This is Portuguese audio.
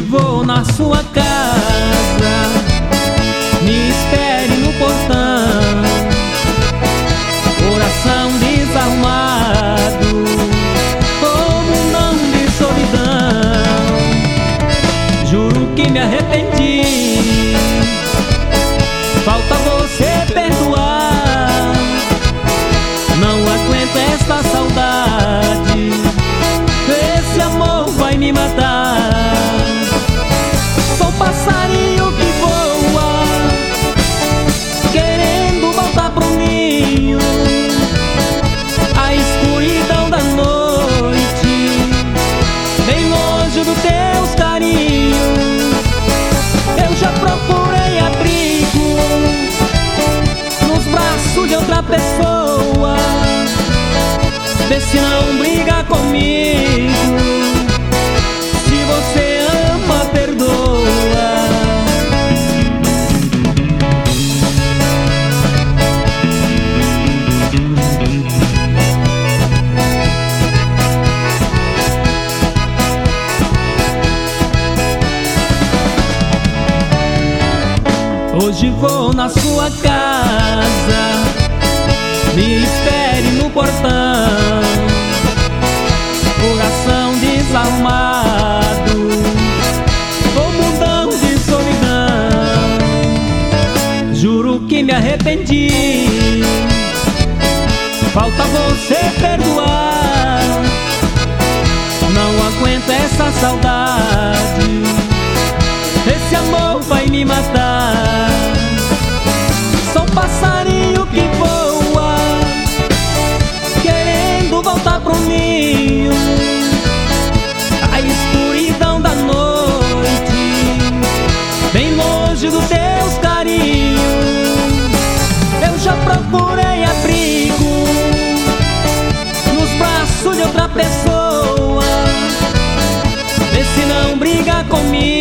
vou na sua casa, me espere no portão. Coração desarmado, como não de solidão. Juro que me arrependi, falta você perdoar. Não aguento esta saudade, esse amor vai me matar. Sou passarinho que voa, querendo voltar pro ninho. A escuridão da noite, bem longe dos teus carinhos. Eu já procurei abrigo nos braços de outra pessoa. Vê se não briga comigo, se você ama, perdoa. Hoje vou na sua casa, me espere no portão. Coração desarmado, como mundão de solidão. Juro que me arrependi, falta você perdoar. Não aguento essa saudade, esse amor vai me matar. Sou um passarinho que voa, querendo voltar pro ninho. A escuridão da noite, bem longe dos teus carinhos. Eu já procurei abrigo nos braços de outra pessoa. Vê se não briga comigo,